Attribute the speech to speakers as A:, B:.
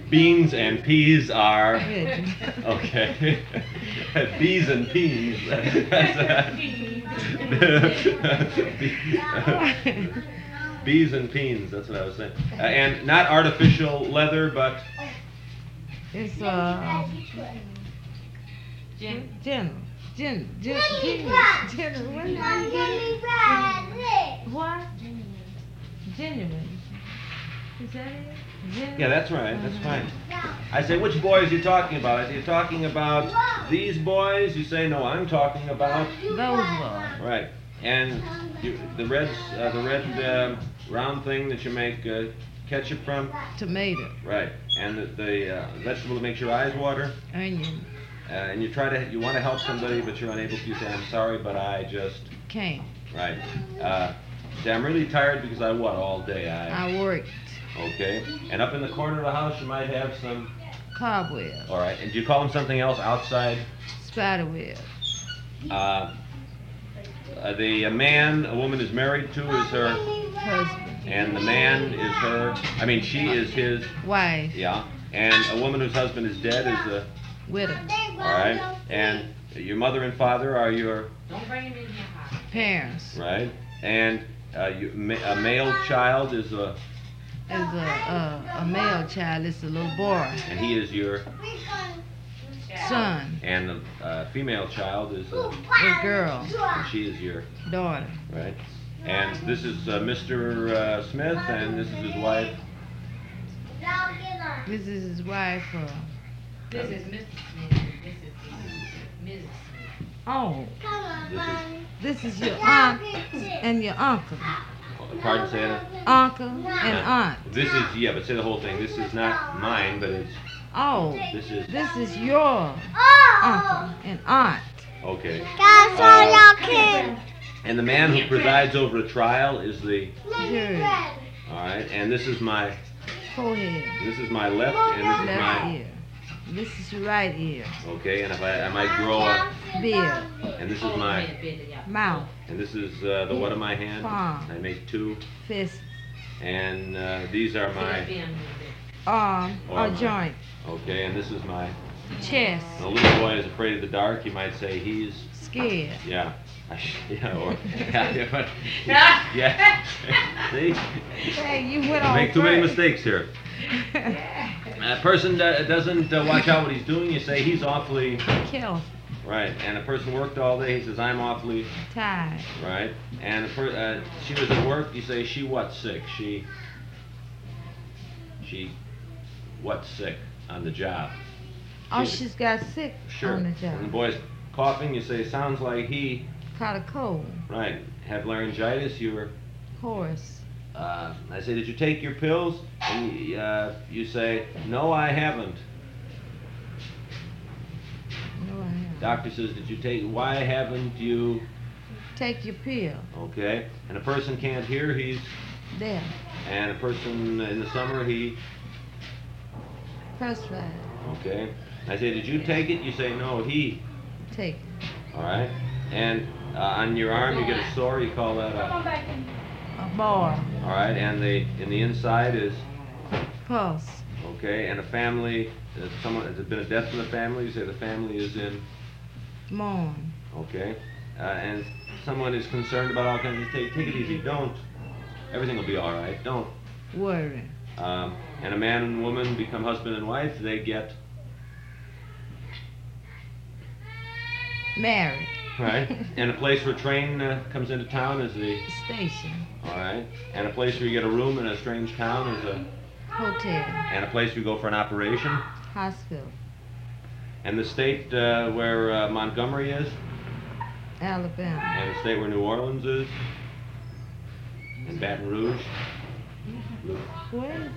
A: Beans and peas are
B: Veggie.
A: okay. Bees and peas. Bees and peas. That's what I was saying. And not artificial leather, but
B: It's
C: Jen.
B: What? Genuine. Is that it? Genuine?
A: yeah, that's right. That's fine. I say, which boys are you talking about? Are you talking about these boys? You say, no, I'm talking about
B: Those ones.
A: right. And the red round thing that you make ketchup from,
B: Tomato,
A: right? And the vegetable that makes your eyes water.
B: onion,
A: And you want to help somebody, but you're unable to. You say, I'm sorry, but I just,
B: cane.
A: right. Say, I'm really tired because I what all day?
B: I worked.
A: Okay. And up in the corner of the house, you might have some,
B: Cobweb,
A: all right. And do you call them something else outside?
B: spiderweb,
A: The man a woman is married to is her,
B: husband,
A: and the man is her, she is his,
B: wife,
A: yeah. And a woman whose husband is dead is a,
B: widow,
A: all right. And your mother and father are your,
C: Don't bring him in here hot.
B: parents,
A: right. And a male child is a,
B: is a male child, it's a little boy,
A: and he is your,
B: son,
A: and the female child is a,
B: a girl,
A: and she is your,
B: daughter.
A: right. And this is Mr. Smith, and this is his wife.
B: This is his wife.
C: This is Mr. Smith. This is Mrs. Smith.
B: Oh,
A: This is,
B: this is your aunt and your uncle.
A: pardon, say that.
B: Uncle and aunt.
A: This is, yeah, but say the whole thing. This is not mine, but it's,
B: Oh,
A: this is,
B: this is your uncle and aunt.
A: okay.
D: That's
A: And the man who presides over a trial is the,
B: Jury,
A: all right. And this is my
B: forehead,
A: left, and this is
B: left
A: my,
B: ear. This is your right ear,
A: okay. And if I might grow a,
B: beard,
A: and this is my,
B: mouth,
A: and this is the what of my hand.
B: Palm.
A: I make two,
B: fist,
A: and these are my,
B: arm, or
A: Arm.
B: joint,
A: okay. And this is my.
B: chest,
A: When a little boy is afraid of the dark, you might say he's,
B: scared.
A: yeah. Yeah, or, yeah, but, yeah. See?
B: Hey, you went
A: You
B: on
A: make too many
B: first.
A: mistakes here. A person doesn't watch out what he's doing, you say he's awfully,
B: Kill,
A: right. And a person worked all day, he says I'm awfully,
B: tied,
A: right. And she was at work, you say she what sick? She what sick on the job?
B: oh,
A: She-
B: she's got sick
A: Sure.
B: on the
A: And the
B: job.
A: boy's coughing, you say sounds like he,
B: Caught a cold,
A: right. Had laryngitis, you were,
B: horse,
A: I say, did you take your pills? And you say, no, I haven't.
B: no, I haven't.
A: Doctor says, why haven't you?
B: Take your pill,
A: Okay. And a person can't hear, he's,
B: there,
A: and a person in the summer, he,
B: perspired,
A: okay. I say, did you take it? You say, no, he.
B: take it,
A: All right. And on your arm, you get a sore, you call that a,
B: a bar,
A: all right. And in the inside is,
B: pulse,
A: okay. And a family, has there been a death in the family? You say the family is in,
B: mourn,
A: okay. And someone is concerned about all kinds of, take it easy, don't, everything will be all right, don't.
B: worry,
A: And a man and woman become husband and wife, they get,
B: married,
A: right. And a place where a train comes into town is the,
B: station,
A: all right. And a place where you get a room in a strange town is a,
B: hotel,
A: and a place where you go for an operation.
B: hospital,
A: And the state where Montgomery is,
B: Alabama,
A: and the state where New Orleans is, and Baton Rouge.
B: where is